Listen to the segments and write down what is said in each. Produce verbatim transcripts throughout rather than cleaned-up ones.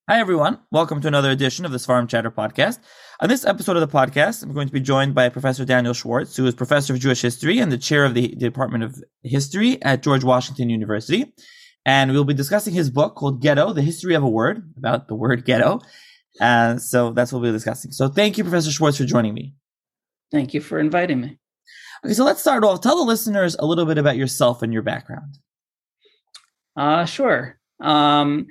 Hi, everyone. Welcome to another edition of the Sfarim Chatter podcast. On this episode of the podcast, I'm going to be joined by Professor Daniel Schwartz, who is Professor of Jewish History and the Chair of the Department of History at George Washington University. And we'll be discussing his book called Ghetto, The History of a Word, about the word ghetto. Uh, so that's what we'll be discussing. So thank you, Professor Schwartz, for joining me. Thank you for inviting me. Okay, so let's start off. Tell the listeners a little bit about yourself and your background. Uh, sure. Um,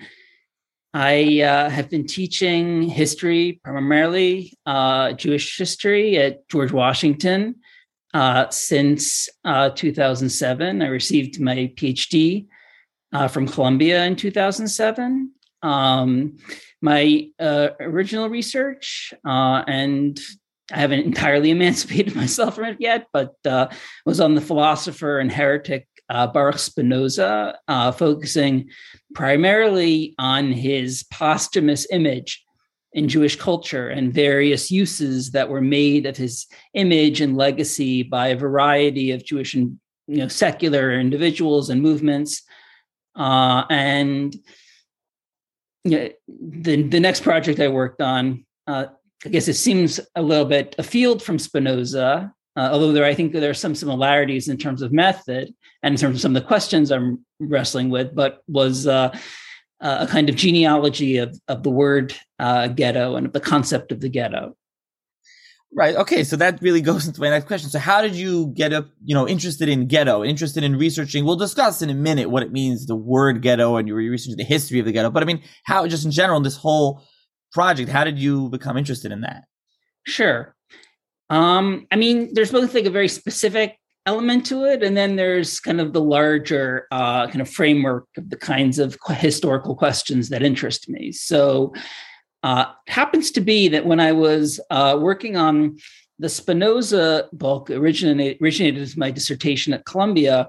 I uh, have been teaching history, primarily uh, Jewish history at George Washington uh, since uh, two thousand seven. I received my PhD uh, from Columbia in two thousand seven. Um, my uh, original research, uh, and I haven't entirely emancipated myself from it yet, but uh, was on the philosopher and heretic uh, Baruch Spinoza, uh, focusing primarily on his posthumous image in Jewish culture and various uses that were made of his image and legacy by a variety of Jewish and you know secular individuals and movements. Uh, and you know, the the next project I worked on, uh, I guess it seems a little bit afield from Spinoza, uh, although there I think there are some similarities in terms of method and in terms of some of the questions I'm wrestling with, but was uh, a kind of genealogy of, of the word uh, ghetto and of the concept of the ghetto. Right. Okay. So that really goes into my next question. So how did you get up, you know, interested in ghetto, interested in researching? We'll discuss in a minute what it means, the word ghetto, and you were researching the history of the ghetto. But I mean, how, just in general, in this whole project, how did you become interested in that? Sure. Um, I mean, there's both like a very specific element to it, and then there's kind of the larger uh, kind of framework of the kinds of historical questions that interest me. So uh, it happens to be that when I was uh, working on the Spinoza book, originated, originated as my dissertation at Columbia,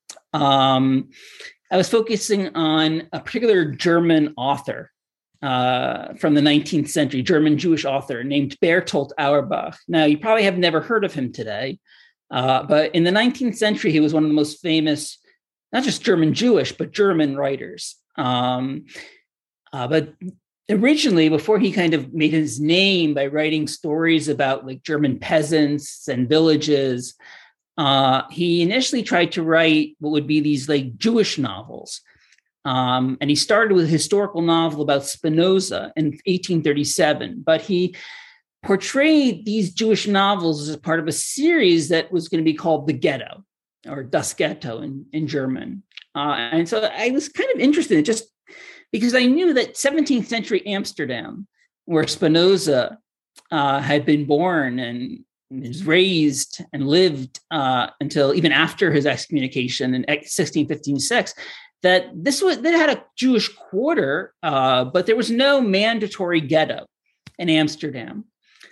um, I was focusing on a particular German author uh, from the nineteenth century, German Jewish author named Bertolt Auerbach. Now, you probably have never heard of him today. Uh, but in the nineteenth century, he was one of the most famous, not just German Jewish, but German writers. Um, uh, but originally, before he kind of made his name by writing stories about like German peasants and villages, uh, he initially tried to write what would be these like Jewish novels. Um, and he started with a historical novel about Spinoza in eighteen thirty-seven, but he portrayed these Jewish novels as part of a series that was going to be called The Ghetto, or Das Ghetto in, in German. Uh, and so I was kind of interested in it just because I knew that seventeenth century Amsterdam, where Spinoza uh, had been born and was raised and lived uh, until even after his excommunication in sixteen fifty-six, that this was that had a Jewish quarter, uh, but there was no mandatory ghetto in Amsterdam.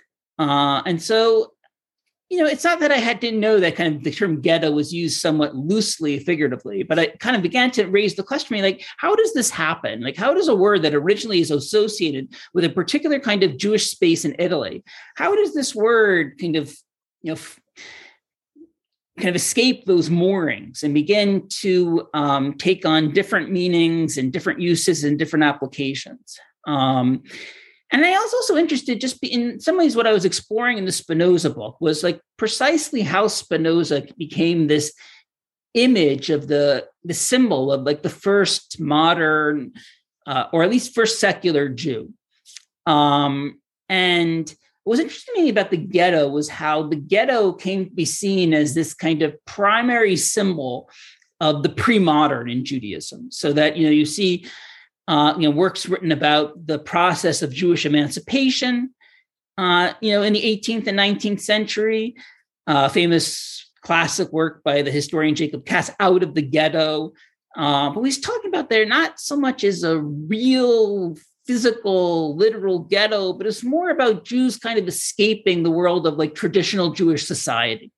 Uh, and so, you know, it's not that I had didn't know that kind of the term ghetto was used somewhat loosely, figuratively, but I kind of began to raise the question, like, how does this happen? Like, how does a word that originally is associated with a particular kind of Jewish space in Italy, how does this word kind of, you know, f- kind of escape those moorings and begin to um, take on different meanings and different uses and different applications? Um, And I was also interested just in some ways what I was exploring in the Spinoza book was like precisely how Spinoza became this image of the, the symbol of like the first modern, uh, or at least first secular Jew. Um, and what was interesting to me about the ghetto was how the ghetto came to be seen as this kind of primary symbol of the pre-modern in Judaism. So that, you know, you see Uh, you know, works written about the process of Jewish emancipation, uh, you know, in the eighteenth and nineteenth century, uh, famous classic work by the historian Jacob Cass, Out of the Ghetto. Uh, but he's talking about there not so much as a real physical, literal ghetto, but it's more about Jews kind of escaping the world of like traditional Jewish society.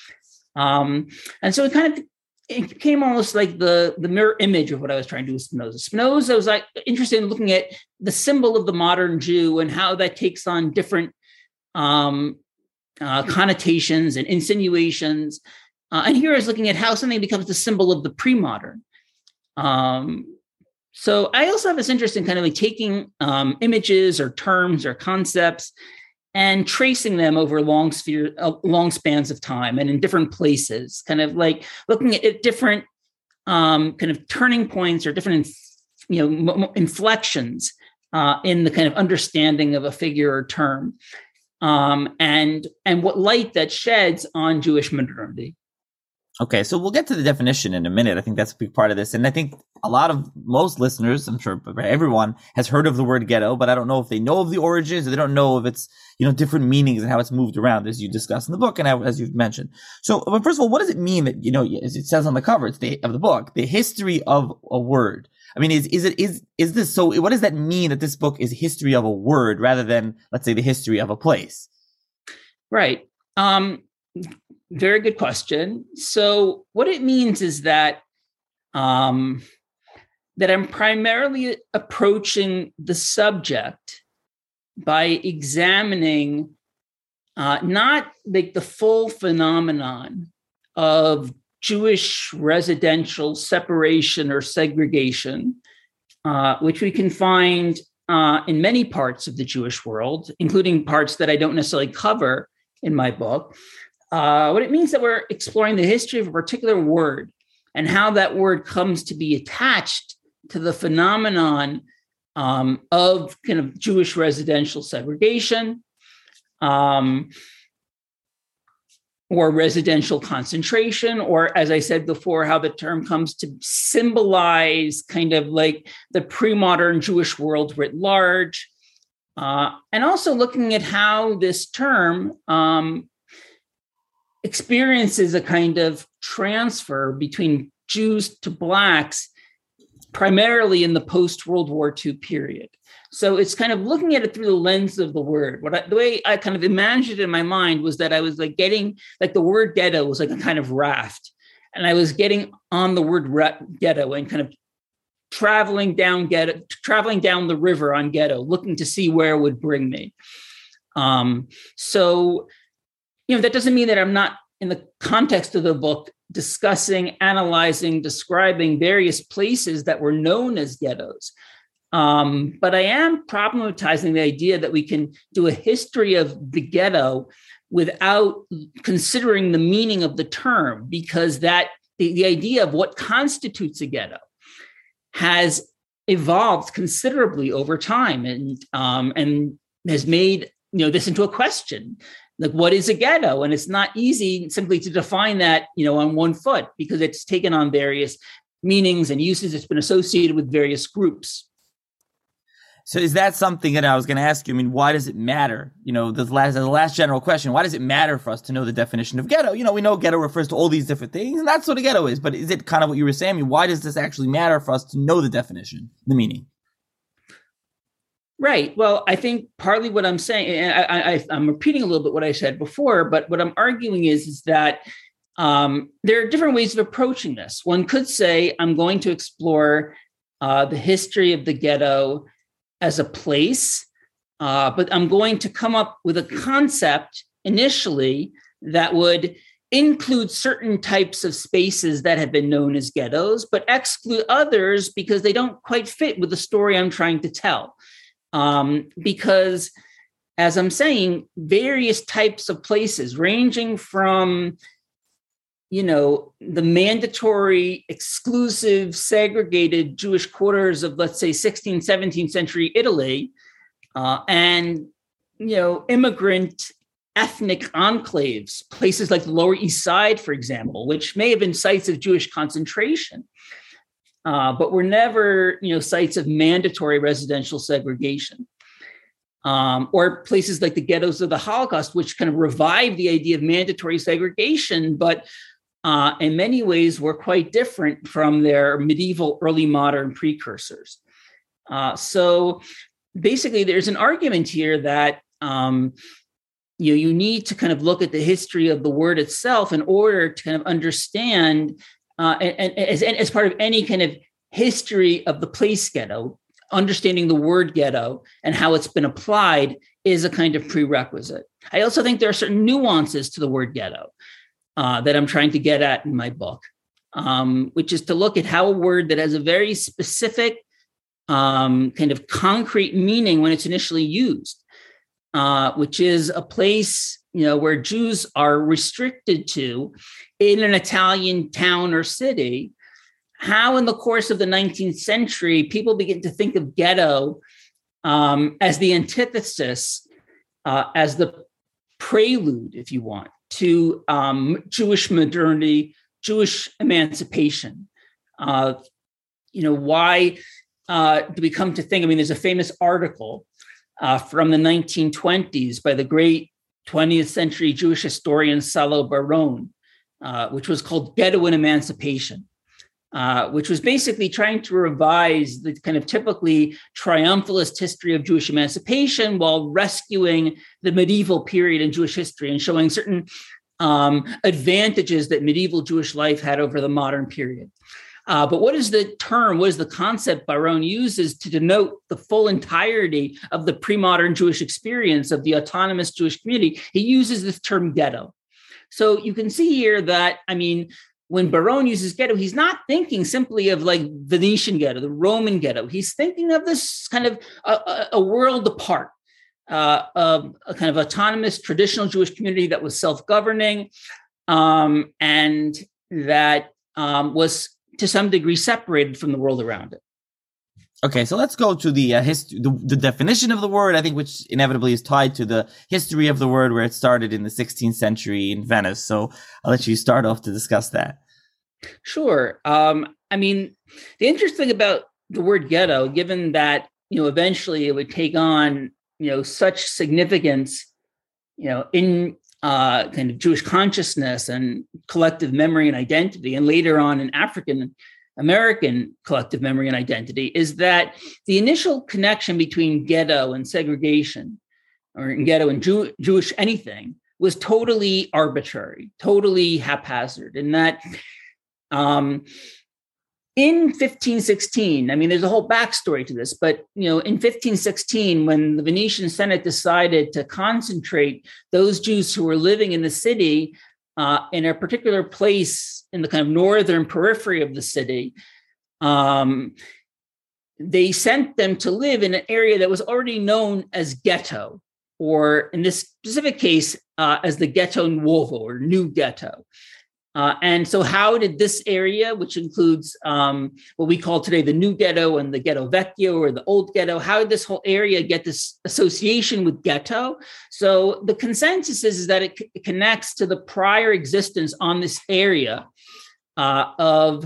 Um, and so it kind of it became almost like the, the mirror image of what I was trying to do with Spinoza. Spinoza was like interested in looking at the symbol of the modern Jew and how that takes on different um, uh, connotations and insinuations. Uh, and here I was looking at how something becomes the symbol of the pre-modern. Um, So I also have this interest in kind of like taking um, images or terms or concepts and tracing them over long sphere, uh, long spans of time and in different places, kind of like looking at, at different um, kind of turning points or different, you know, m- inflections uh, in the kind of understanding of a figure or term, um, and and what light that sheds on Jewish modernity. Okay, so we'll get to the definition in a minute. I think that's a big part of this. And I think a lot of most listeners, I'm sure everyone has heard of the word ghetto, but I don't know if they know of the origins or they don't know if it's, you know, different meanings and how it's moved around as you discuss in the book and as you've mentioned. So first of all, what does it mean that, you know, as it says on the cover it's the, of the book, the history of a word? I mean, is, is it, is, is this, so what does that mean that this book is history of a word rather than, let's say, the history of a place? Right. Um, Very good question. So what it means is that um, that I'm primarily approaching the subject by examining uh, not like the full phenomenon of Jewish residential separation or segregation, uh, which we can find uh, in many parts of the Jewish world, including parts that I don't necessarily cover in my book. Uh, what it means that we're exploring the history of a particular word and how that word comes to be attached to the phenomenon um, of kind of Jewish residential segregation um, or residential concentration, or as I said before, how the term comes to symbolize kind of like the pre-modern Jewish world writ large, uh, and also looking at how this term um, experiences a kind of transfer between Jews to Blacks, primarily in the post-World War Two period. So it's kind of looking at it through the lens of the word. What I, the way I kind of imagined it in my mind was that I was like getting, like the word ghetto was like a kind of raft. And I was getting on the word ra- ghetto and kind of traveling down ghetto, traveling down the river on ghetto, looking to see where it would bring me. Um, so, you know, that doesn't mean that I'm not in the context of the book discussing, analyzing, describing various places that were known as ghettos. Um, but I am problematizing the idea that we can do a history of the ghetto without considering the meaning of the term, because that the, the idea of what constitutes a ghetto has evolved considerably over time and um, and has made, you know, this into a question. Like, what is a ghetto? And it's not easy simply to define that, you know, on one foot, because it's taken on various meanings and uses. It's been associated with various groups. So is that something that I was going to ask you? I mean, why does it matter? You know, the last, the last general question, why does it matter for us to know the definition of ghetto? You know, we know ghetto refers to all these different things, and that's what a ghetto is. But is it kind of what you were saying? I mean, why does this actually matter for us to know the definition, the meaning? Right. Well, I think partly what I'm saying, and I, I, I'm repeating a little bit what I said before, but what I'm arguing is, is that um, there are different ways of approaching this. One could say, I'm going to explore uh, the history of the ghetto as a place, uh, but I'm going to come up with a concept initially that would include certain types of spaces that have been known as ghettos, but exclude others because they don't quite fit with the story I'm trying to tell. Um, because, as I'm saying, various types of places, ranging from, you know, the mandatory, exclusive, segregated Jewish quarters of, let's say, sixteenth, seventeenth century Italy, uh, and, you know, immigrant ethnic enclaves, places like the Lower East Side, for example, which may have been sites of Jewish concentration, Uh, but were never, you know, sites of mandatory residential segregation, um, or places like the ghettos of the Holocaust, which kind of revived the idea of mandatory segregation, but uh, in many ways were quite different from their medieval, early modern precursors. Uh, so basically, there's an argument here that um, you know, you need to kind of look at the history of the word itself in order to kind of understand. Uh, and, and as, and as part of any kind of history of the place ghetto, understanding the word ghetto and how it's been applied is a kind of prerequisite. I also think there are certain nuances to the word ghetto uh, that I'm trying to get at in my book, um, which is to look at how a word that has a very specific um, kind of concrete meaning when it's initially used, uh, which is a place, you know, where Jews are restricted to in an Italian town or city. How in the course of the nineteenth century, people begin to think of ghetto um, as the antithesis, uh, as the prelude, if you want, to um, Jewish modernity, Jewish emancipation. Uh, you know, why uh, do we come to think? I mean, there's a famous article uh, from the nineteen twenties by the great twentieth century Jewish historian Salo Baron, uh, which was called Ghetto and Emancipation, uh, which was basically trying to revise the kind of typically triumphalist history of Jewish emancipation while rescuing the medieval period in Jewish history and showing certain um, advantages that medieval Jewish life had over the modern period. Uh, but what is the term, what is the concept Baron uses to denote the full entirety of the pre-modern Jewish experience of the autonomous Jewish community? He uses this term ghetto. So you can see here that, I mean, when Baron uses ghetto, he's not thinking simply of like Venetian ghetto, the Roman ghetto. He's thinking of this kind of a, a world apart, uh, of a kind of autonomous traditional Jewish community that was self-governing um, and that um, was to some degree separated from the world around it. Okay, so let's go to the, uh, hist- the the definition of the word, I think, which inevitably is tied to the history of the word, where it started in the sixteenth century in Venice. So I'll let you start off to discuss that. Sure. Um, I mean, the interesting thing about the word ghetto, given that, you know, eventually it would take on, you know, such significance, you know, in uh, kind of Jewish consciousness and collective memory and identity, and later on in African American collective memory and identity, is that the initial connection between ghetto and segregation, or ghetto and Jew- Jewish anything, was totally arbitrary, totally haphazard. And that um, in fifteen sixteen, I mean, there's a whole backstory to this, but, you know, in fifteen sixteen, when the Venetian Senate decided to concentrate those Jews who were living in the city uh, in a particular place in the kind of northern periphery of the city, um, they sent them to live in an area that was already known as ghetto, or in this specific case, uh, as the Ghetto Nuovo, or New Ghetto. Uh, and so how did this area, which includes um, what we call today the New Ghetto and the Ghetto Vecchio, or the Old Ghetto, how did this whole area get this association with ghetto? So the consensus is, is that it, c- it connects to the prior existence on this area uh, of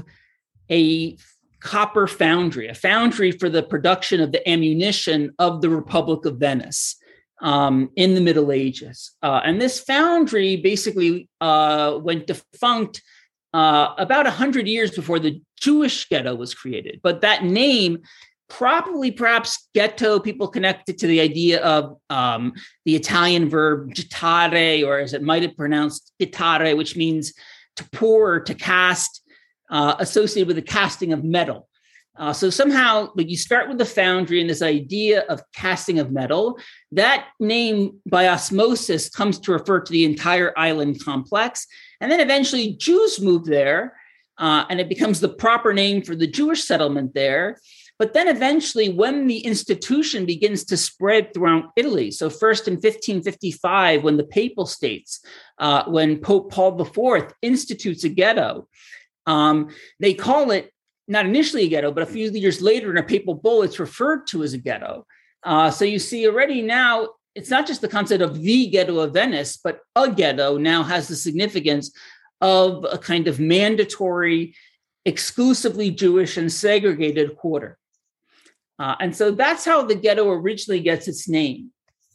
a copper foundry, a foundry for the production of the ammunition of the Republic of Venice. Um, in the Middle Ages. Uh, and this foundry basically uh, went defunct uh, about one hundred years before the Jewish ghetto was created. But that name, probably perhaps ghetto, people connected to the idea of um, the Italian verb gettare, or as it might have pronounced, gettare, which means to pour or to cast, uh, associated with the casting of metal. Uh, so somehow, like, you start with the foundry and this idea of casting of metal. That name, by osmosis, comes to refer to the entire island complex. And then eventually Jews move there, uh, and it becomes the proper name for the Jewish settlement there. But then eventually, when the institution begins to spread throughout Italy, so first in fifteen fifty-five, when the Papal States, uh, when Pope Paul the Fourth institutes a ghetto, um, they call it not initially a ghetto, but a few years later in a papal bull, it's referred to as a ghetto. Uh, so you see already now, it's not just the concept of the ghetto of Venice, but a ghetto now has the significance of a kind of mandatory, exclusively Jewish and segregated quarter. Uh, and so that's how the ghetto originally gets its name.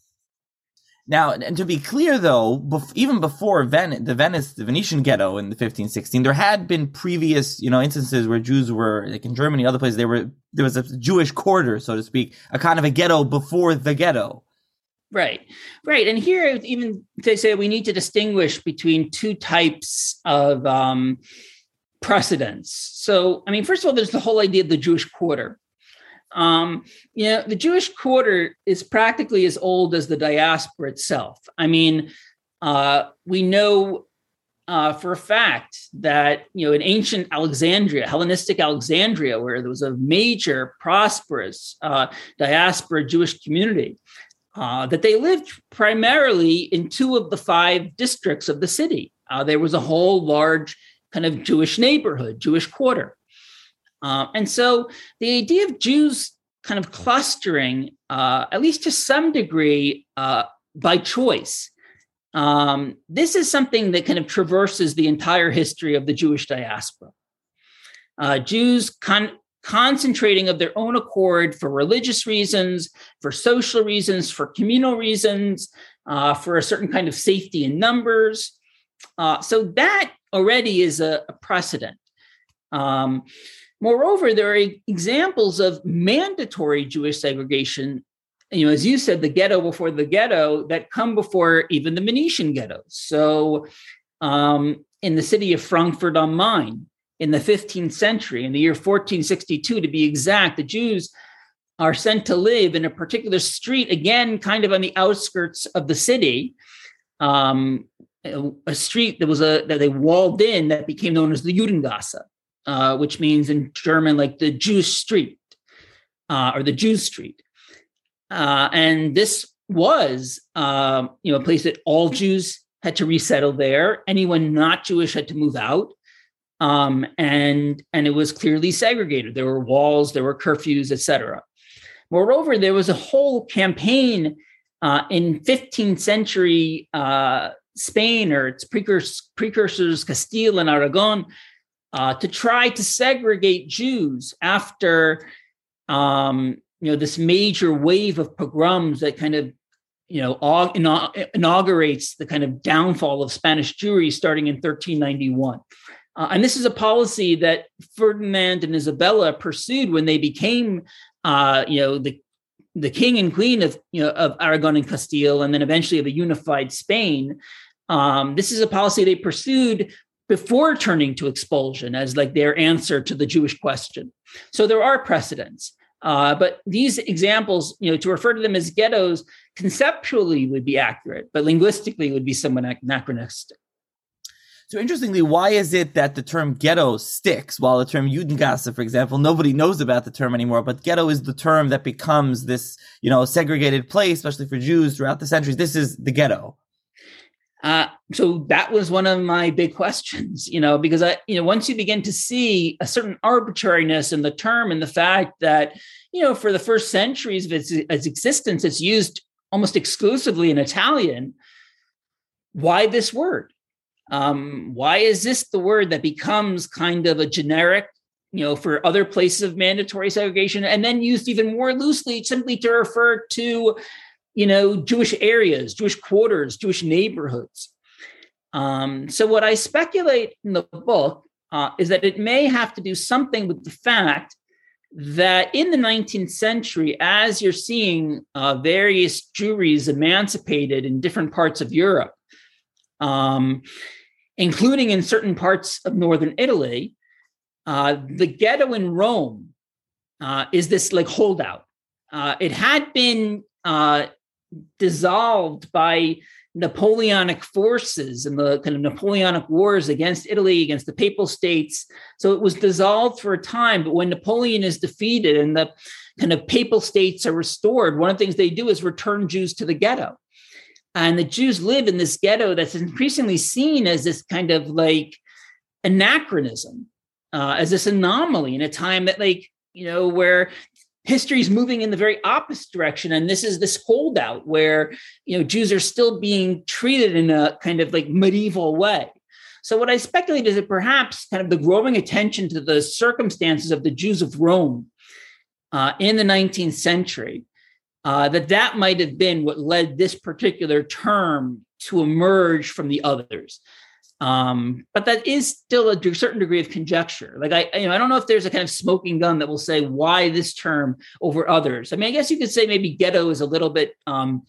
Now, and to be clear, though, bef- even before Ven- the Venice, the Venetian ghetto in the fifteen sixteen, there had been previous, you know, instances where Jews were, like in Germany, other places, they were there was a Jewish quarter, so to speak, a kind of a ghetto before the ghetto. Right, right. And here, even they say we need to distinguish between two types of um, precedents. So, I mean, first of all, there's the whole idea of the Jewish quarter. Um, you know, the Jewish quarter is practically as old as the diaspora itself. I mean, uh, we know uh, for a fact that, you know, in ancient Alexandria, Hellenistic Alexandria, where there was a major, prosperous uh, diaspora Jewish community, uh, that they lived primarily in two of the five districts of the city. Uh, there was a whole large kind of Jewish neighborhood, Jewish quarter. Uh, and so the idea of Jews kind of clustering, uh, at least to some degree, uh, by choice, um, this is something that kind of traverses the entire history of the Jewish diaspora. Uh, Jews con- concentrating of their own accord for religious reasons, for social reasons, for communal reasons, uh, for a certain kind of safety in numbers. Uh, so that already is a, a precedent. Um, moreover, there are examples of mandatory Jewish segregation, you know, as you said, the ghetto before the ghetto, that come before even the Venetian ghettos. So um, in the city of Frankfurt am Main, in the fifteenth century, in the year fourteen sixty-two, to be exact, the Jews are sent to live in a particular street, again, kind of on the outskirts of the city, um, a street that was a that they walled in that became known as the Judengasse, uh, which means in German like the Jewish street uh, or the Jews street. Uh, and this was, uh, you know, a place that all Jews had to resettle there. Anyone not Jewish had to move out. Um, and, and it was clearly segregated. There were walls, there were curfews, et cetera. Moreover, there was a whole campaign uh, in fifteenth century uh, Spain, or its precursors, precursors Castile and Aragon, uh, to try to segregate Jews after um, you know, this major wave of pogroms that kind of, you know, inaugurates the kind of downfall of Spanish Jewry starting in thirteen ninety-one. Uh, and this is a policy that Ferdinand and Isabella pursued when they became, uh, you know, the the king and queen of, you know, of Aragon and Castile, and then eventually of a unified Spain. Um, this is a policy they pursued before turning to expulsion as like their answer to the Jewish question. So there are precedents. Uh, but these examples, you know, to refer to them as ghettos conceptually would be accurate, but linguistically would be somewhat anachronistic. So interestingly, why is it that the term ghetto sticks while the term Judengasse, for example, nobody knows about the term anymore, but ghetto is the term that becomes this, you know, segregated place, especially for Jews throughout the centuries. This is the ghetto. Uh, so that was one of my big questions, you know, because I, you know, once you begin to see a certain arbitrariness in the term and the fact that, you know, for the first centuries of its, its existence, it's used almost exclusively in Italian. Why this word? Um, why is this the word that becomes kind of a generic, you know, for other places of mandatory segregation, and then used even more loosely simply to refer to, you know, Jewish areas, Jewish quarters, Jewish neighborhoods. Um, so what I speculate in the book uh, is that it may have to do something with the fact that in the nineteenth century, as you're seeing uh, various Jewries emancipated in different parts of Europe, um, including in certain parts of northern Italy, uh, the ghetto in Rome uh, is this like holdout. Uh, it had been uh, dissolved by Napoleonic forces and the kind of Napoleonic wars against Italy, against the Papal States. So it was dissolved for a time, but when Napoleon is defeated and the kind of Papal States are restored, one of the things they do is return Jews to the ghetto. And the Jews live in this ghetto that's increasingly seen as this kind of like anachronism, uh, as this anomaly in a time that like, you know, where history is moving in the very opposite direction. And this is this holdout where, you know, Jews are still being treated in a kind of like medieval way. So what I speculate is that perhaps kind of the growing attention to the circumstances of the Jews of Rome uh, in the nineteenth century, uh, that that might have been what led this particular term to emerge from the others. Um, but that is still a certain degree of conjecture. Like I, you know, I don't know if there's a kind of smoking gun that will say why this term over others. I mean, I guess you could say maybe ghetto is a little bit um,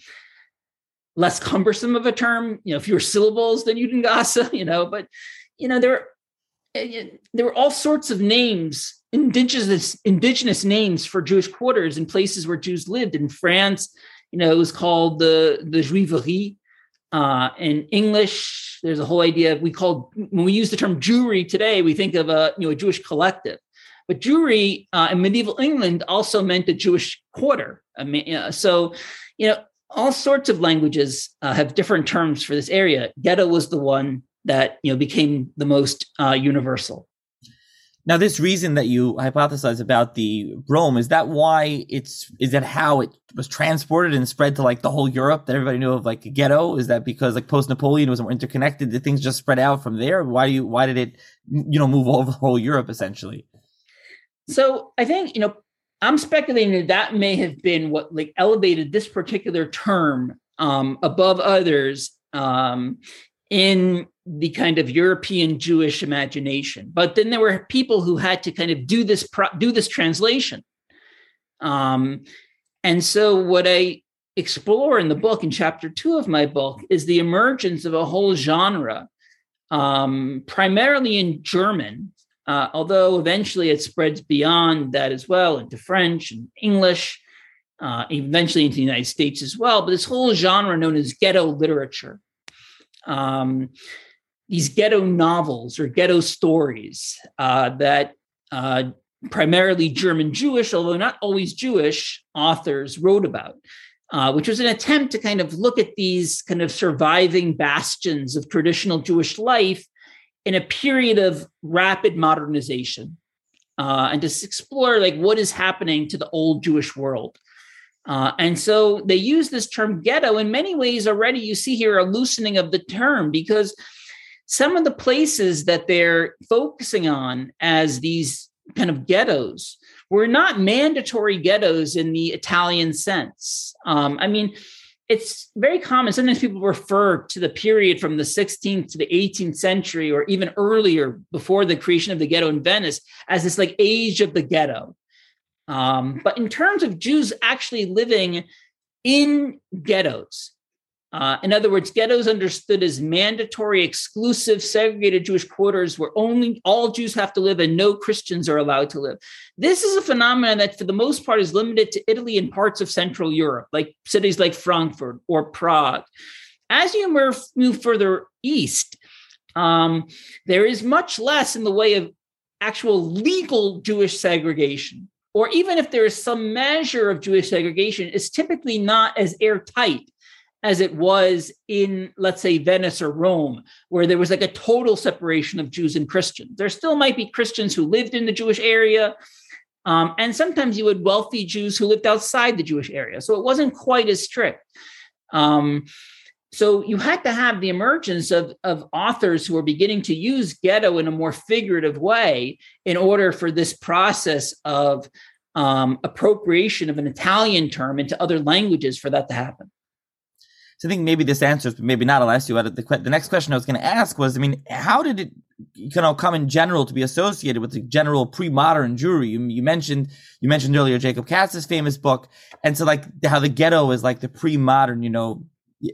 less cumbersome of a term, you know, fewer syllables than Judengasse, you know. But you know, there, there were all sorts of names, indigenous indigenous names for Jewish quarters in places where Jews lived. In France, you know, it was called the the Juiverie. Uh, in English, there's a whole idea we call, when we use the term Jewry today, we think of a, you know, a Jewish collective. But Jewry uh, in medieval England also meant a Jewish quarter. I mean, uh, so, you know, all sorts of languages uh, have different terms for this area. Ghetto was the one that, you know, became the most uh, universal. Now, this reason that you hypothesize about the Rome, is that why it's, is that how it was transported and spread to like the whole Europe, that everybody knew of like a ghetto? Is that because like post-Napoleon was more interconnected? Did things just spread out from there? Why do you, why did it, you know, move all over the whole Europe essentially? So I think, you know, I'm speculating that that may have been what like elevated this particular term um, above others um, in the kind of European Jewish imagination. But then there were people who had to kind of do this, pro- do this translation. Um, and so what I explore in the book, in chapter two of my book, is the emergence of a whole genre, um, primarily in German, uh, although eventually it spreads beyond that as well into French and English, uh, eventually into the United States as well. But this whole genre known as ghetto literature. Um, these ghetto novels or ghetto stories uh, that uh, primarily German Jewish, although not always Jewish, authors wrote about, uh, which was an attempt to kind of look at these kind of surviving bastions of traditional Jewish life in a period of rapid modernization, uh, and to explore like what is happening to the old Jewish world. Uh, and so they use this term ghetto in many ways already. You see here a loosening of the term, because some of the places that they're focusing on as these kind of ghettos were not mandatory ghettos in the Italian sense. Um, I mean, it's very common. Sometimes people refer to the period from the sixteenth to the eighteenth century, or even earlier, before the creation of the ghetto in Venice, as this like age of the ghetto. Um, but in terms of Jews actually living in ghettos, uh, in other words, ghettos understood as mandatory, exclusive, segregated Jewish quarters where only all Jews have to live and no Christians are allowed to live. This is a phenomenon that for the most part is limited to Italy and parts of Central Europe, like cities like Frankfurt or Prague. As you move, move further east, um, there is much less in the way of actual legal Jewish segregation. Or even if there is some measure of Jewish segregation, it's typically not as airtight as it was in, let's say, Venice or Rome, where there was like a total separation of Jews and Christians. There still might be Christians who lived in the Jewish area, um, and sometimes you had wealthy Jews who lived outside the Jewish area. So it wasn't quite as strict. Um, so you had to have the emergence of, of authors who were beginning to use ghetto in a more figurative way in order for this process of um, appropriation of an Italian term into other languages for that to happen. So I think maybe this answers, but maybe not. I'll ask you about it. The, the next question I was going to ask was, I mean, how did it, you know, come in general to be associated with the general pre-modern Jewry? You, you mentioned, you mentioned earlier Jacob Katz's famous book, and so like how the ghetto is like the pre-modern, you know.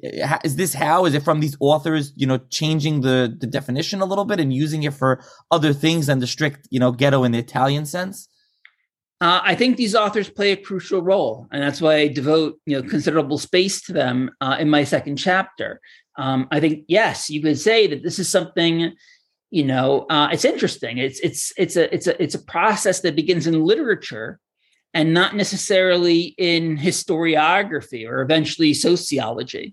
Is this how? Is it from these authors, you know, changing the, the definition a little bit and using it for other things than the strict, you know, ghetto in the Italian sense? Uh, I think these authors play a crucial role, and that's why I devote, you know, considerable space to them uh, in my second chapter. Um, I think, yes, you could say that this is something, you know, uh, it's interesting. It's it's it's a it's a it's a process that begins in literature, and not necessarily in historiography or eventually sociology.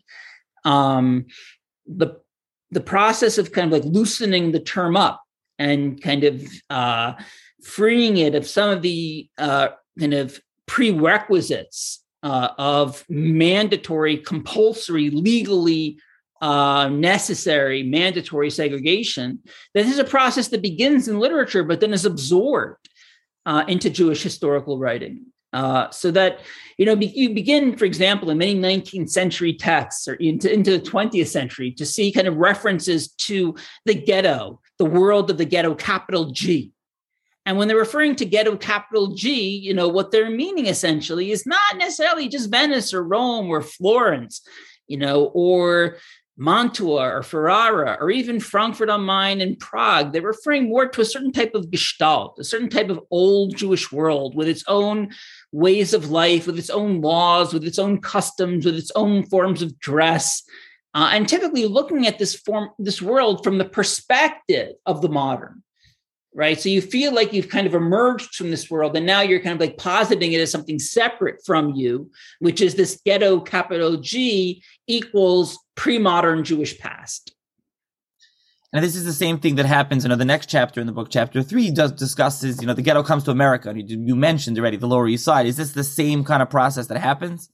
Um, the, the process of kind of like loosening the term up and kind of uh, freeing it of some of the uh, kind of prerequisites uh, of mandatory, compulsory, legally uh, necessary, mandatory segregation. This is a process that begins in literature, but then is absorbed Uh, into Jewish historical writing. Uh, so that, you know, be, you begin, for example, in many nineteenth century texts or into, into the twentieth century to see kind of references to the ghetto, the world of the ghetto, capital G. And when they're referring to ghetto, capital G, you know, what they're meaning essentially is not necessarily just Venice or Rome or Florence, you know, or Mantua or Ferrara, or even Frankfurt am Main and Prague. They're referring more to a certain type of gestalt, a certain type of old Jewish world with its own ways of life, with its own laws, with its own customs, with its own forms of dress. uh, and typically looking at this form, this world from the perspective of the modern, right? So you feel like you've kind of emerged from this world, and now you're kind of like positing it as something separate from you, which is this ghetto, capital G, equals pre-modern Jewish past. And this is the same thing that happens, you know, the next chapter in the book, chapter three, does discusses, you know, the ghetto comes to America. And you, you mentioned already the Lower East Side. Is this the same kind of process that happens?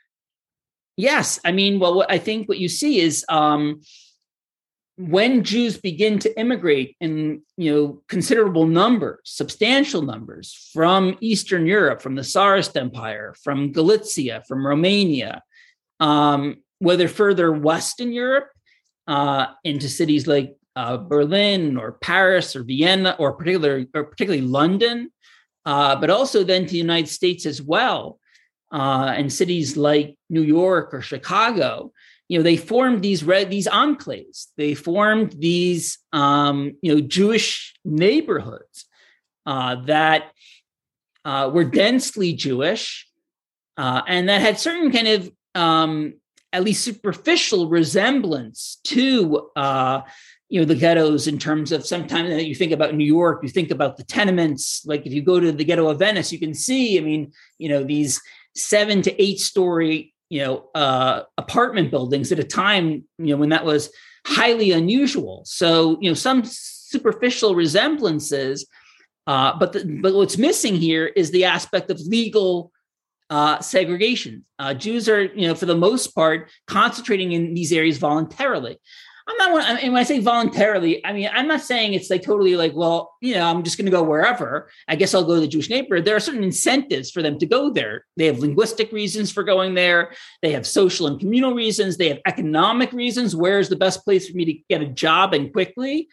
Yes. I mean, well, what I think what you see is um, when Jews begin to immigrate in, you know, considerable numbers, substantial numbers from Eastern Europe, from the Tsarist Empire, from Galicia, from Romania, um, whether further west in Europe, uh, into cities like uh, Berlin or Paris or Vienna, or particularly, or particularly London, uh, but also then to the United States as well, uh, and cities like New York or Chicago. You know, they formed these red, these enclaves. They formed these, um, you know, Jewish neighborhoods uh, that uh, were densely Jewish, uh, and that had certain kind of, um, at least superficial resemblance to, uh, you know, the ghettos in terms of sometimes you think about New York, you think about the tenements. Like if you go to the ghetto of Venice, you can see, I mean, you know, these seven to eight story, you know, uh, apartment buildings at a time, you know, when that was highly unusual. So, you know, some superficial resemblances, uh, but the, but what's missing here is the aspect of legal uh, segregation. Uh, Jews are, you know, for the most part, concentrating in these areas voluntarily. I'm not, and when I say voluntarily, I mean, I'm not saying it's like totally like, well, you know, I'm just going to go wherever. I guess I'll go to the Jewish neighborhood. There are certain incentives for them to go there. They have linguistic reasons for going there. They have social and communal reasons. They have economic reasons. Where's the best place for me to get a job and quickly?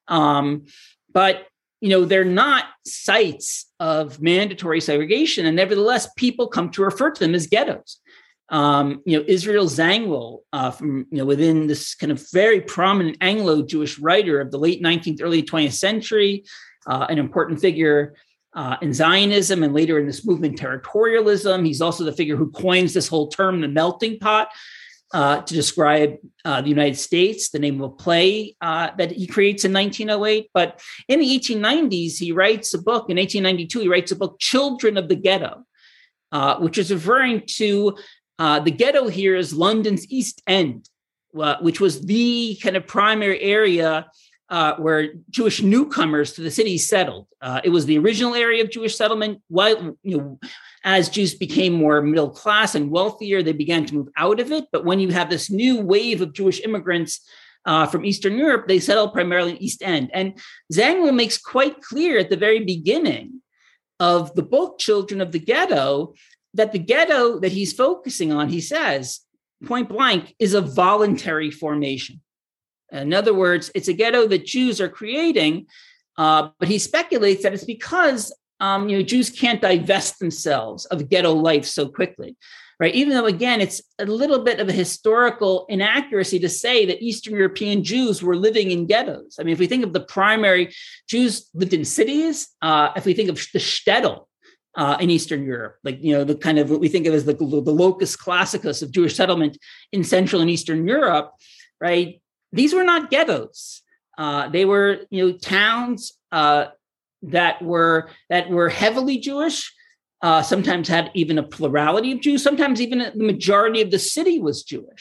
Um, but, you know, they're not sites of mandatory segregation. And nevertheless, people come to refer to them as ghettos. Um, you know, Israel Zangwill, uh, from, you know, within this kind of very prominent Anglo-Jewish writer of the late nineteenth, early twentieth century, uh, an important figure uh, in Zionism and later in this movement, territorialism. He's also the figure who coins this whole term, the melting pot, uh, to describe uh, the United States, the name of a play uh, that he creates in nineteen oh eight. But in the eighteen nineties, he writes a book. In eighteen ninety-two, he writes a book, Children of the Ghetto, uh, which is referring to Uh, the ghetto here is London's East End, uh, which was the kind of primary area uh, where Jewish newcomers to the city settled. Uh, it was the original area of Jewish settlement. While, you know, as Jews became more middle class and wealthier, they began to move out of it. But when you have this new wave of Jewish immigrants uh, from Eastern Europe, they settled primarily in East End. And Zangwill makes quite clear at the very beginning of the book, Children of the Ghetto, that the ghetto that he's focusing on, he says, point blank, is a voluntary formation. In other words, it's a ghetto that Jews are creating, uh, but he speculates that it's because um, you know, Jews can't divest themselves of ghetto life so quickly, right? Even though, again, it's a little bit of a historical inaccuracy to say that Eastern European Jews were living in ghettos. I mean, if we think of the primary, Jews lived in cities. Uh, if we think of the shtetl, Uh, in Eastern Europe, like, you know, the kind of what we think of as the, the locus classicus of Jewish settlement in Central and Eastern Europe, right? These were not ghettos. Uh, they were, you know, towns uh, that were that were heavily Jewish. Uh, sometimes had even a plurality of Jews. Sometimes even the majority of the city was Jewish.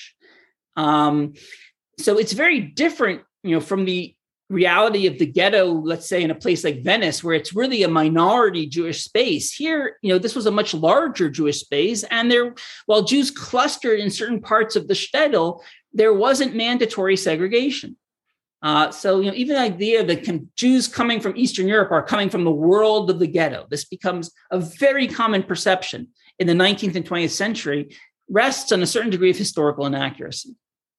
Um, so it's very different, you know, from the reality of the ghetto, let's say in a place like Venice, where it's really a minority Jewish space. Here, you know, this was a much larger Jewish space. And there, while Jews clustered in certain parts of the shtetl, there wasn't mandatory segregation. Uh, so, you know, even the idea that can, Jews coming from Eastern Europe are coming from the world of the ghetto, this becomes a very common perception in the nineteenth and twentieth century, rests on a certain degree of historical inaccuracy.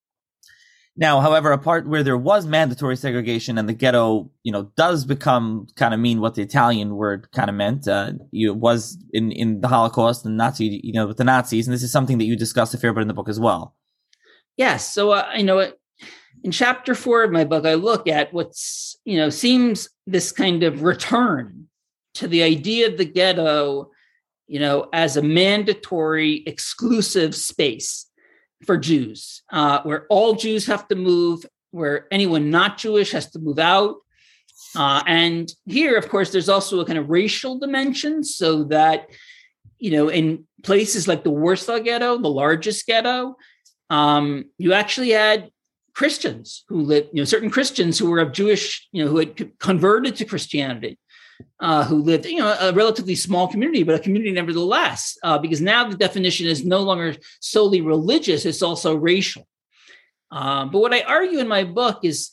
Now, however, a part where there was mandatory segregation and the ghetto, you know, does become kind of mean what the Italian word kind of meant. Uh, you was in, in the Holocaust and Nazi, you know, with the Nazis. And this is something that you discuss a fair bit in the book as well. Yes. So, uh, you know, in chapter four of my book, I look at what's, you know, seems this kind of return to the idea of the ghetto, you know, as a mandatory exclusive space. for Jews, uh, where all Jews have to move, where anyone not Jewish has to move out. Uh, and here, of course, there's also a kind of racial dimension, so that, you know, in places like the Warsaw Ghetto, the largest ghetto, um, you actually had Christians who lived, you know, certain Christians who were of Jewish, you know, who had converted to Christianity, uh, who lived, you know, a relatively small community, but a community nevertheless, uh, because now the definition is no longer solely religious, it's also racial. Um, but what I argue in my book is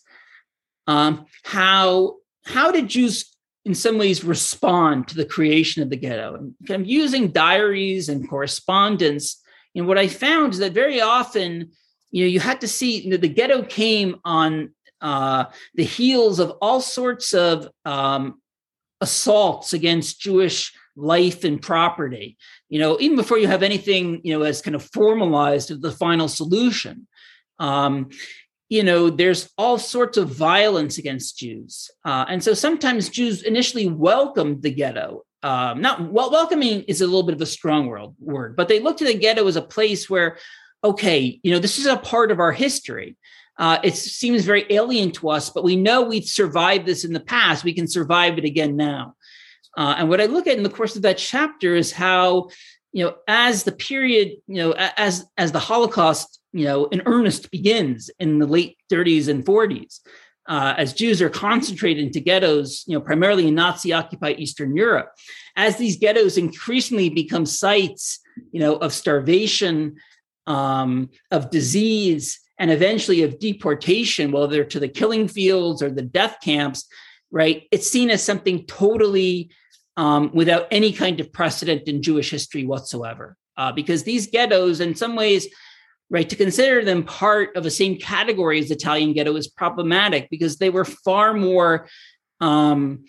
um, how, how did Jews in some ways respond to the creation of the ghetto? And kind of using diaries and correspondence, and what I found is that very often, you know, you had to see, you know, the ghetto came on uh, the heels of all sorts of um, assaults against Jewish life and property. You know, even before you have anything, you know, as kind of formalized as the final solution. Um, you know, there's all sorts of violence against Jews. Uh, and so sometimes Jews initially welcomed the ghetto. Um, not well, welcoming is a little bit of a strong word, but they looked at the ghetto as a place where, okay, you know, this is a part of our history. Uh, it seems very alien to us, but we know we've survived this in the past. We can survive it again now. Uh, and what I look at in the course of that chapter is how, you know, as the period, you know, as as the Holocaust, you know, in earnest begins in the late thirties and forties, uh, as Jews are concentrated into ghettos, you know, primarily in Nazi-occupied Eastern Europe, as these ghettos increasingly become sites, you know, of starvation, um, of disease, and eventually of deportation, whether to the killing fields or the death camps, right? It's seen as something totally um, without any kind of precedent in Jewish history whatsoever, uh, because these ghettos, in some ways, right, to consider them part of the same category as the Italian ghetto is problematic, because they were far more, um,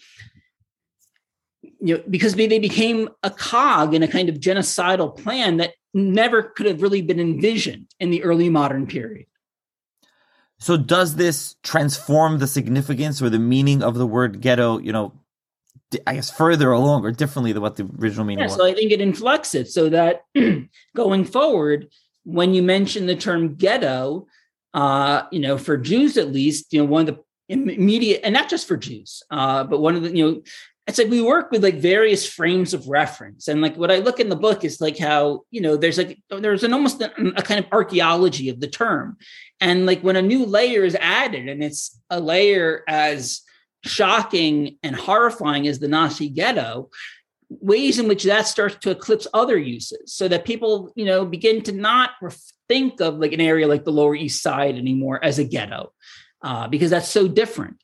you know, because they, they became a cog in a kind of genocidal plan that never could have really been envisioned in the early modern period. So does this transform the significance or the meaning of the word ghetto, you know, I guess further along or differently than what the original meaning yeah, was? So I think it inflects it so that going forward, when you mention the term ghetto, uh, you know, for Jews at least, you know, one of the immediate, and not just for Jews, uh, but one of the, you know, it's like we work with like various frames of reference. And like what I look in the book is like how, you know, there's like, there's an almost a, a kind of archaeology of the term. And like when a new layer is added, and it's a layer as shocking and horrifying as the Nazi ghetto, ways in which that starts to eclipse other uses, so that people, you know, begin to not think of like an area like the Lower East Side anymore as a ghetto, uh, because that's so different.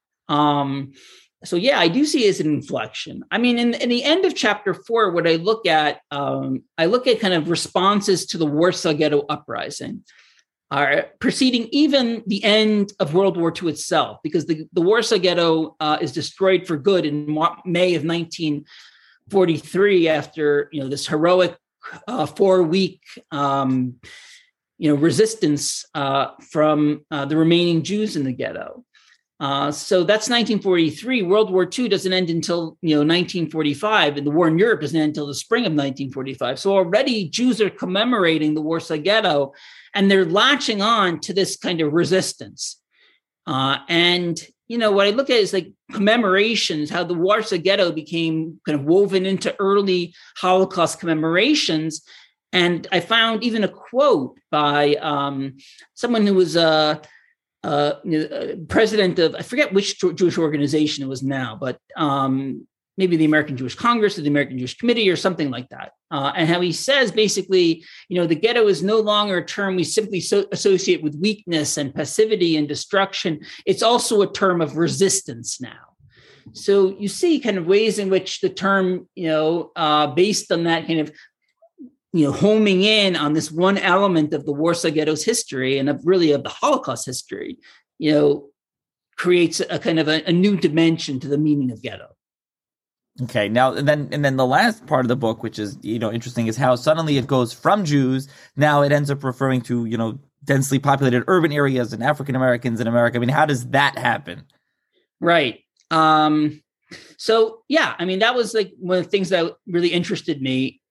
Um, so yeah, I do see it as an inflection. I mean, in, in the end of chapter four, what I look at, um, I look at kind of responses to the Warsaw Ghetto uprising, are preceding even the end of World War Two itself, because the, the Warsaw Ghetto uh, is destroyed for good in May of nineteen forty-three after, you know, this heroic uh, four-week, um, you know, resistance uh, from uh, the remaining Jews in the ghetto. Uh, so that's nineteen forty-three. World War Two doesn't end until, you know, nineteen forty-five, and the war in Europe doesn't end until the spring of nineteen forty-five. So already Jews are commemorating the Warsaw Ghetto, and they're latching on to this kind of resistance. Uh, and, you know, what I look at is like commemorations, how the Warsaw Ghetto became kind of woven into early Holocaust commemorations. And I found even a quote by um, someone who was a, uh, uh, president of, I forget which Jewish organization it was now, but um, maybe the American Jewish Congress or the American Jewish Committee or something like that. Uh, and how he says, basically, you know, the ghetto is no longer a term we simply so associate with weakness and passivity and destruction. It's also a term of resistance now. So you see kind of ways in which the term, you know, uh, based on that kind of, you know, homing in on this one element of the Warsaw Ghetto's history and of really of the Holocaust history, you know, creates a kind of a, a new dimension to the meaning of ghetto. Okay, now and then and then the last part of the book, which is, you know, interesting, is how suddenly it goes from Jews. Now it ends up referring to, you know, densely populated urban areas and African Americans in America. I mean, how does that happen? Right. Um, so yeah, I mean, that was like one of the things that really interested me.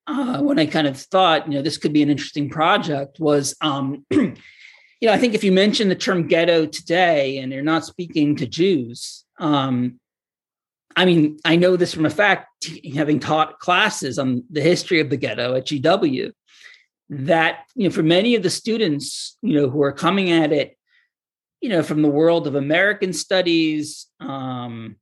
uh, when I kind of thought, you know, this could be an interesting project was, um, you know, I think if you mention the term ghetto today and you're not speaking to Jews, um, I mean, I know this from a fact, having taught classes on the history of the ghetto at G W, that, you know, for many of the students, you know, who are coming at it, you know, from the world of American studies um,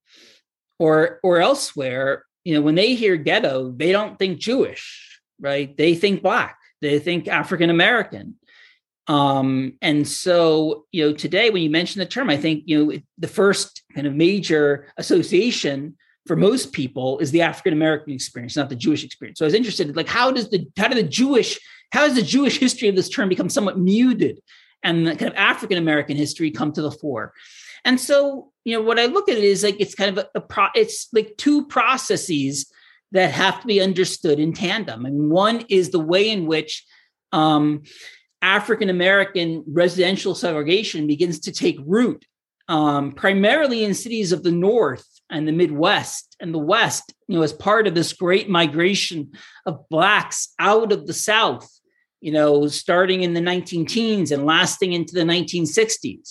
or or elsewhere, you know, when they hear ghetto, they don't think Jewish, right? They think Black, they think African American. Um, and so, you know, today when you mention the term, I think, you know, the first kind of major association for most people is the African American experience, not the Jewish experience. So I was interested in, like, how does the how did the Jewish how does the Jewish history of this term become somewhat muted, and the kind of African American history come to the fore? And so, you know, what I look at it is like it's kind of a, a pro, it's like two processes that have to be understood in tandem. And one is the way in which um, African American residential segregation begins to take root, um, primarily in cities of the North and the Midwest and the West, you know, as part of this great migration of Blacks out of the South, you know, starting in the nineteen teens and lasting into the nineteen sixties.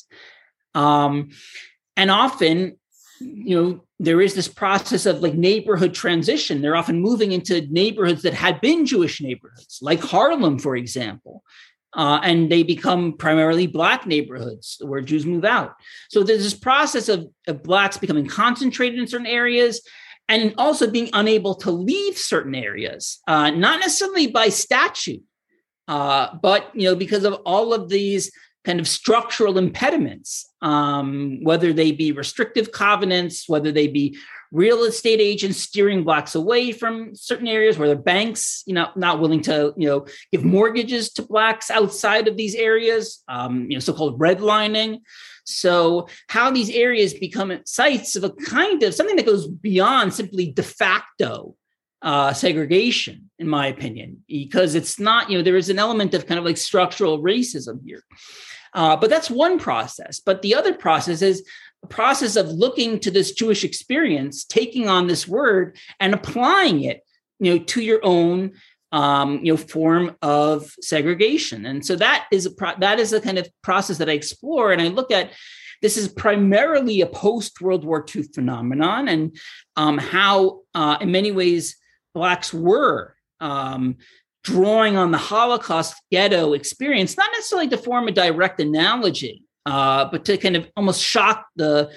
Um, and often, you know, there is this process of like neighborhood transition. They're often moving into neighborhoods that had been Jewish neighborhoods, like Harlem, for example. Uh, and they become primarily Black neighborhoods where Jews move out. So there's this process of, of Blacks becoming concentrated in certain areas and also being unable to leave certain areas, uh, not necessarily by statute, uh, but, you know, because of all of these kind of structural impediments, um, whether they be restrictive covenants, whether they be real estate agents steering Blacks away from certain areas, where the banks, you know, not willing to, you know, give mortgages to Blacks outside of these areas, um, you know, so-called redlining. So how these areas become sites of a kind of something that goes beyond simply de facto uh, segregation, in my opinion, because it's not, you know, there is an element of kind of like structural racism here. Uh, but that's one process. But the other process is a process of looking to this Jewish experience, taking on this word and applying it, you know, to your own, um, you know, form of segregation. And so that is a pro- that is a kind of process that I explore, and I look at. This is primarily a post-World War Two phenomenon, and um, how, uh, in many ways, Blacks were um, drawing on the Holocaust ghetto experience, not necessarily to form a direct analogy, uh, but to kind of almost shock the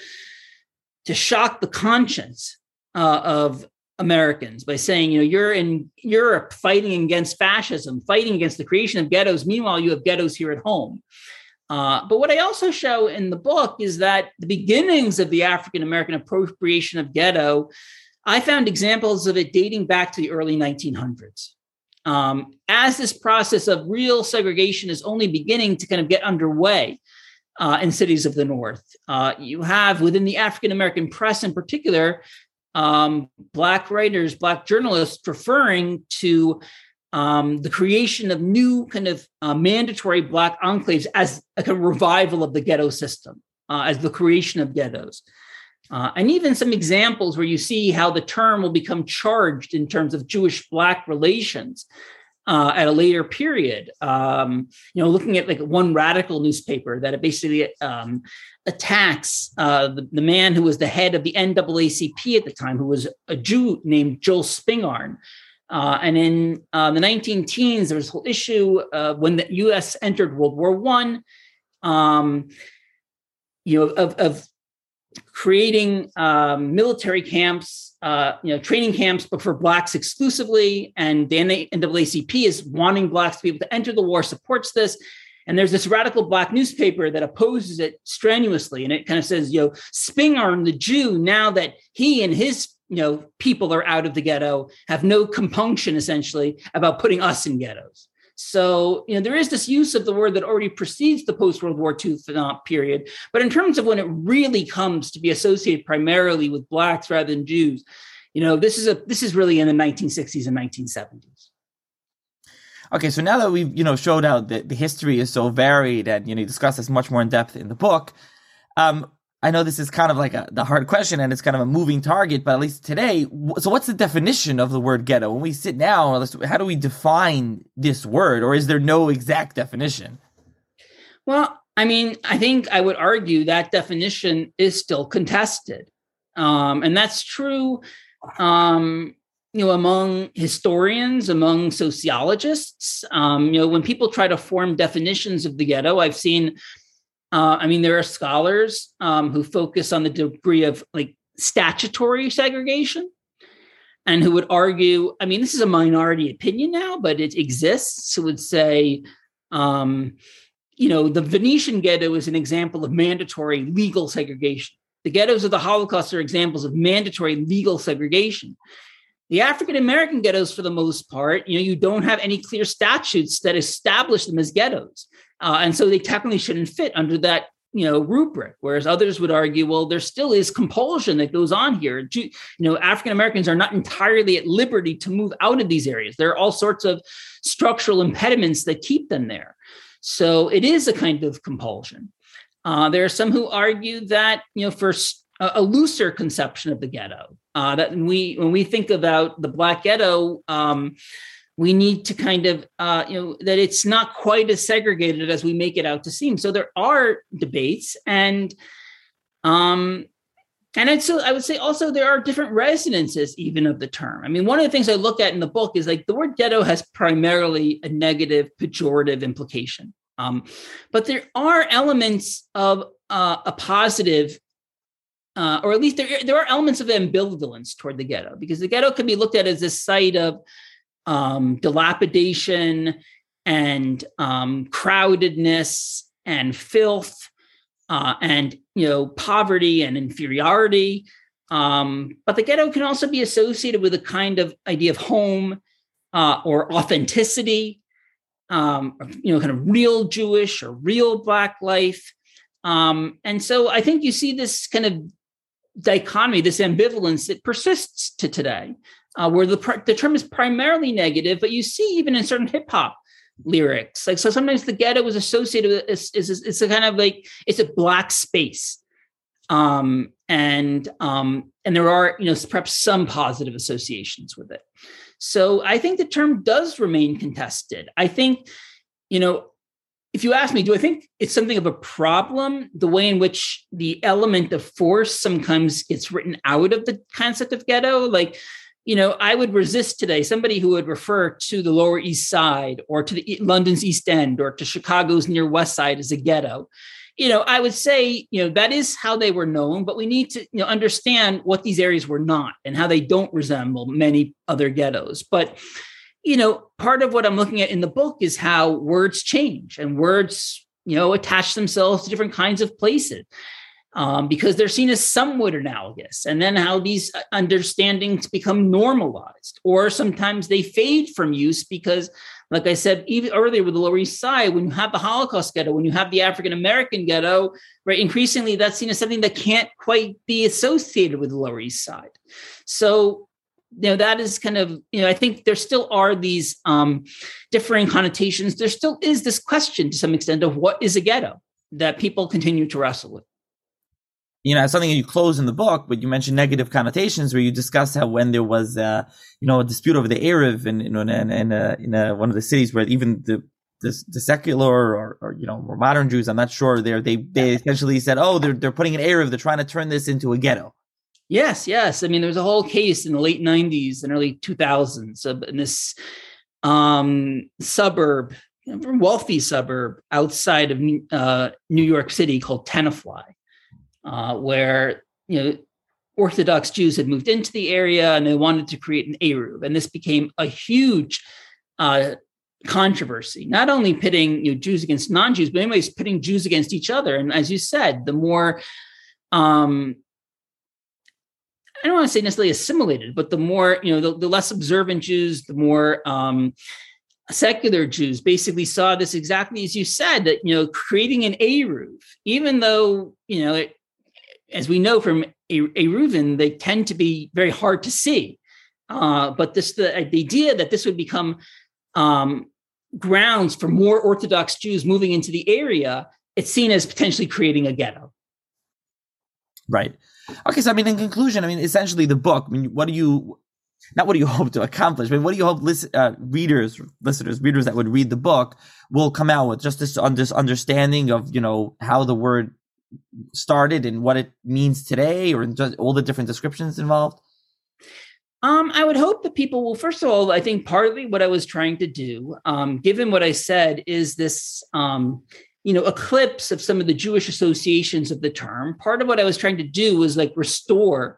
to shock the conscience uh, of Americans by saying, you know, you're in Europe fighting against fascism, fighting against the creation of ghettos. Meanwhile, you have ghettos here at home. Uh, but what I also show in the book is that the beginnings of the African American appropriation of ghetto, I found examples of it dating back to the early nineteen hundreds. Um, as this process of real segregation is only beginning to kind of get underway uh, in cities of the North, uh, you have within the African American press in particular, um, Black writers, Black journalists referring to um, the creation of new kind of uh, mandatory Black enclaves as a kind of revival of the ghetto system, uh, as the creation of ghettos. Uh, and even some examples where you see how the term will become charged in terms of Jewish-Black relations uh, at a later period. Um, you know, looking at like one radical newspaper that it basically um, attacks uh, the, the man who was the head of the N double A C P at the time, who was a Jew named Joel Spingarn. Uh, and in uh, the nineteen teens, there was a whole issue uh, when the U S entered World War One, um, you know, of, of creating um, military camps, uh, you know, training camps, but for Blacks exclusively. And the N double A C P is wanting Blacks to be able to enter the war, supports this. And there's this radical Black newspaper that opposes it strenuously. And it kind of says, you know, Spingarn, the Jew, now that he and his, you know, people are out of the ghetto, have no compunction essentially about putting us in ghettos. So, you know, there is this use of the word that already precedes the post-World War Two period. But in terms of when it really comes to be associated primarily with Blacks rather than Jews, you know, this is a this is really in the nineteen sixties and nineteen seventies. Okay, so now that we've, you know, showed out that the history is so varied and, you know, you discuss this much more in depth in the book, um, I know this is kind of like a, the hard question and it's kind of a moving target, but at least today, so what's the definition of the word ghetto? When we sit down, how do we define this word, or is there no exact definition? Well, I mean, I think I would argue that definition is still contested. Um, and that's true, um, you know, among historians, among sociologists. Um, you know, when people try to form definitions of the ghetto, I've seen Uh, I mean, there are scholars um, who focus on the degree of like statutory segregation and who would argue, I mean, this is a minority opinion now, but it exists, who would say, um, you know, the Venetian ghetto is an example of mandatory legal segregation. The ghettos of the Holocaust are examples of mandatory legal segregation. The African-American ghettos, for the most part, you know, you don't have any clear statutes that establish them as ghettos. Uh, and so they technically shouldn't fit under that, you know, rubric. Whereas others would argue, well, there still is compulsion that goes on here. You know, African-Americans are not entirely at liberty to move out of these areas. There are all sorts of structural impediments that keep them there. So it is a kind of compulsion. Uh, there are some who argue that, you know, for a, a looser conception of the ghetto, uh, that when we, when we think about the Black ghetto, um, we need to kind of, uh, you know, that it's not quite as segregated as we make it out to seem. So there are debates, and um, and I'd so I would say also there are different resonances even of the term. I mean, one of the things I look at in the book is like the word ghetto has primarily a negative, pejorative implication, um, but there are elements of uh, a positive. Uh, or at least there, there are elements of ambivalence toward the ghetto, because the ghetto can be looked at as a site of um, dilapidation and um, crowdedness and filth uh, and, you know, poverty and inferiority. Um, but the ghetto can also be associated with a kind of idea of home uh, or authenticity, um, or, you know, kind of real Jewish or real Black life. Um, and so I think you see this kind of dichotomy, this ambivalence that persists to today. Uh, where the the term is primarily negative, but you see even in certain hip hop lyrics, like so sometimes the ghetto is associated with is is it's a kind of like it's a Black space, um, and um, and there are, you know, perhaps some positive associations with it. So I think the term does remain contested. I think, you know, if you ask me, do I think it's something of a problem, the way in which the element of force sometimes gets written out of the concept of ghetto, like. You know, I would resist today somebody who would refer to the Lower East Side or to the London's East End or to Chicago's near West Side as a ghetto. You know, I would say, you know, that is how they were known, but we need to, you know, understand what these areas were not and how they don't resemble many other ghettos. But, you know, part of what I'm looking at in the book is how words change and words, you know, attach themselves to different kinds of places. Um, because they're seen as somewhat analogous, and then how these understandings become normalized, or sometimes they fade from use because, like I said, even earlier with the Lower East Side, when you have the Holocaust ghetto, when you have the African-American ghetto, right, increasingly that's seen as something that can't quite be associated with the Lower East Side. So, you know, that is kind of, you know, I think there still are these um, differing connotations. There still is this question to some extent of what is a ghetto that people continue to wrestle with. You know, something you close in the book, but you mentioned negative connotations, where you discuss how when there was, uh, you know, a dispute over the Erev in, you know, in, in, uh, in uh, one of the cities where even the, the, the secular or, or, you know, more modern Jews, I'm not sure, they they they essentially said, oh, they're they're putting an Erev, they're trying to turn this into a ghetto. Yes, yes. I mean, there was a whole case in the late nineties and early two thousands in this um, suburb, you know, wealthy suburb outside of uh, New York City called Tenafly. Uh, where, you know, Orthodox Jews had moved into the area and they wanted to create an Eruv. And this became a huge uh, controversy, not only pitting, you know, Jews against non-Jews, but anyways, pitting Jews against each other. And as you said, the more, um, I don't want to say necessarily assimilated, but the more, you know, the, the less observant Jews, the more um, secular Jews basically saw this exactly as you said, that, you know, creating an Eruv, even though, you know, it, as we know from Eruvin, they tend to be very hard to see. Uh, but this the, the idea that this would become um, grounds for more Orthodox Jews moving into the area, it's seen as potentially creating a ghetto. Right. Okay. So, I mean, in conclusion, I mean, essentially the book, I mean, what do you, not what do you hope to accomplish, but what do you hope list, uh, readers, listeners, readers that would read the book will come out with? Just this, this understanding of, you know, how the word started and what it means today, or just all the different descriptions involved? Um, I would hope that people will, first of all, I think partly what I was trying to do, um, given what I said, is this, um, you know, eclipse of some of the Jewish associations of the term. Part of what I was trying to do was like restore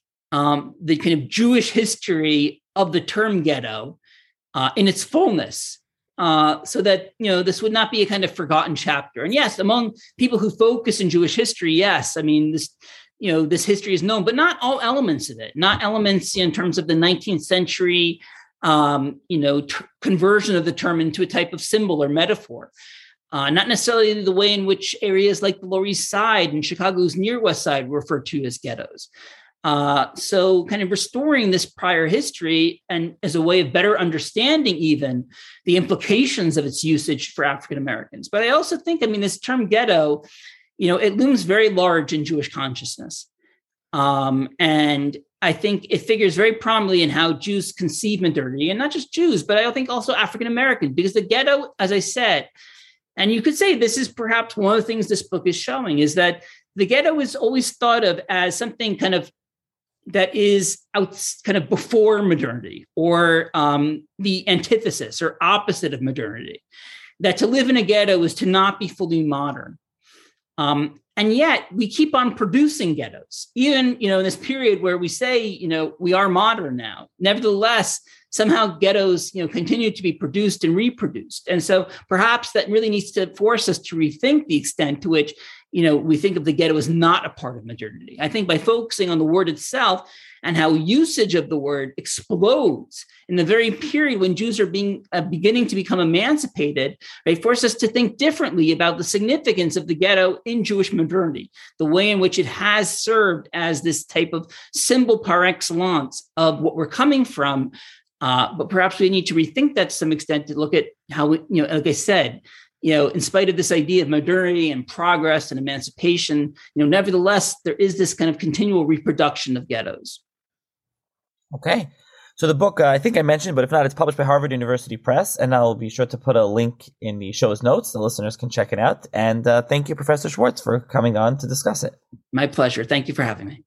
um, the kind of Jewish history of the term ghetto uh, in its fullness, uh, so that, you know, this would not be a kind of forgotten chapter. And yes, among people who focus in Jewish history, yes, I mean, this, you know, this history is known, but not all elements of it, not elements in terms of the nineteenth century, um, you know, t- conversion of the term into a type of symbol or metaphor. Uh, not necessarily the way in which areas like the Lower East Side and Chicago's Near West Side were referred to as ghettos. Uh, so kind of restoring this prior history and as a way of better understanding even the implications of its usage for African Americans. But I also think, I mean, this term ghetto, you know, it looms very large in Jewish consciousness. Um, and I think it figures very prominently in how Jews conceive modernity, and not just Jews, but I think also African Americans, because the ghetto, as I said, and you could say this is perhaps one of the things this book is showing, is that the ghetto is always thought of as something kind of that is out, kind of before modernity, or um, the antithesis or opposite of modernity. That to live in a ghetto is to not be fully modern. Um, and yet we keep on producing ghettos, even, you know, in this period where we say, you know, we are modern now. Nevertheless, somehow ghettos, you know, continue to be produced and reproduced. And so perhaps that really needs to force us to rethink the extent to which, you know, we think of the ghetto as not a part of modernity. I think by focusing on the word itself and how usage of the word explodes in the very period when Jews are being uh, beginning to become emancipated, they force us to think differently about the significance of the ghetto in Jewish modernity, the way in which it has served as this type of symbol par excellence of what we're coming from. Uh, but perhaps we need to rethink that to some extent to look at how, we, you know, like I said, you know, in spite of this idea of modernity and progress and emancipation, you know, nevertheless, there is this kind of continual reproduction of ghettos. Okay. So the book, uh, I think I mentioned, but if not, it's published by Harvard University Press, and I'll be sure to put a link in the show's notes. The listeners can check it out. And uh, thank you, Professor Schwartz, for coming on to discuss it. My pleasure. Thank you for having me.